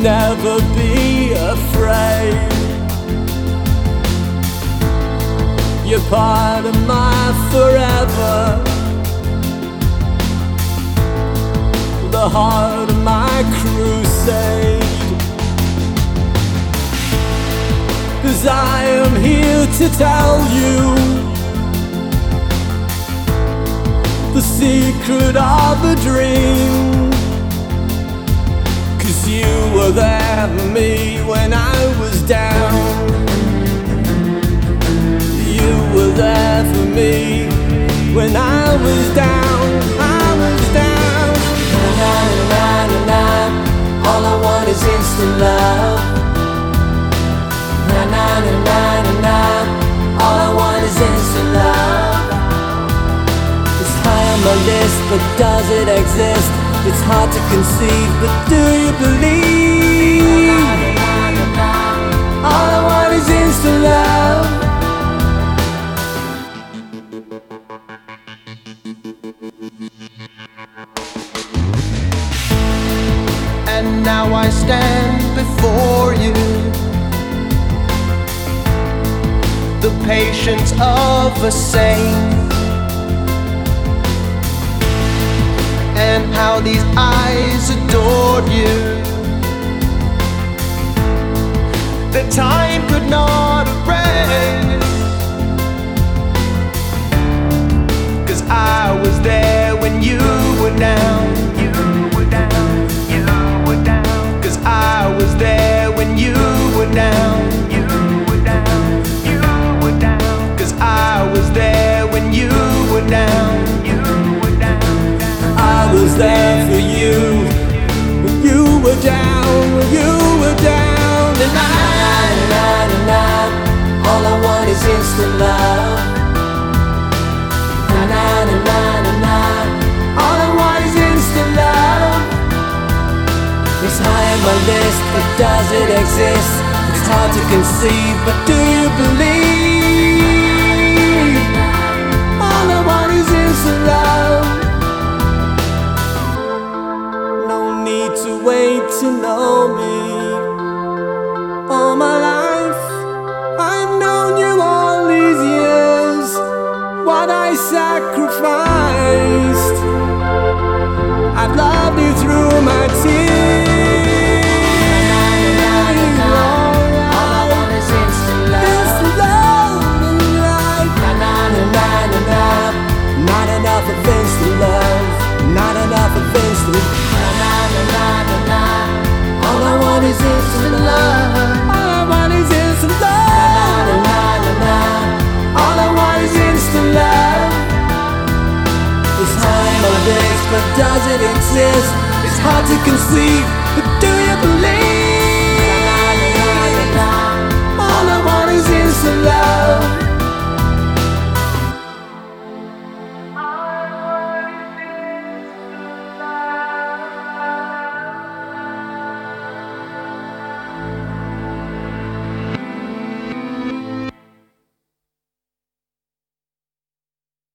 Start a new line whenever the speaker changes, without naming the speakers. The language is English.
never be afraid. You're part of my forever, the heart of my crusade. 'Cause I am here to tell you the secret of a dream. 'Cause you were there for me when I was down. You were there for me when I was down. I was down. Na na na na na. All I want is instant love. Na na na na na na. All I want is instant love. It's high on my list, but does it exist? It's hard to conceive, but do you believe? All I want is instant love.
And now I stand before you, the patience of a saint. And how these eyes adored you, that time could not erase. 'Cause I was there when you were down. You were down, you were down. 'Cause I was there when you were down. You were down, you were down. 'Cause I was there when you were down.
I was there for you when you were down, when you were down. And na na na na. All I want is instant love. Na na na na na na. All I want is instant love. It's high on my list, but does it exist? It's hard to conceive, but do you believe? All I want is instant love. To wait to know me. All my life I've known you all these years. What I sacrificed, I've loved you through my tears.
All I want is instant love.
Instant love in life. Na na na na na na. Not enough of instant love. Not enough of instant.
All I want is instant love.
All I want is instant love.
Na na na na.
All I want is instant love. It's high on my list, but does it exist? It's hard to conceive, but do you believe?